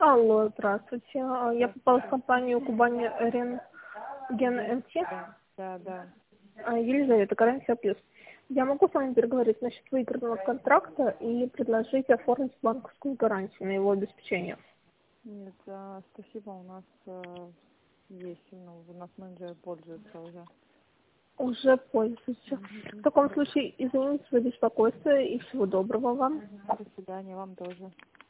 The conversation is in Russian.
Алло, здравствуйте. Я попала в компанию Кубань Рентген МТ. Да. Елизавета, гарантия плюс. Я могу с вами переговорить насчет выигранного контракта и предложить оформить банковскую гарантию на его обеспечение. Нет, спасибо, у нас есть, у нас менеджер пользуется уже. Уже пользуюсь. В таком случае, извините за беспокойство и всего доброго вам. До свидания, вам тоже.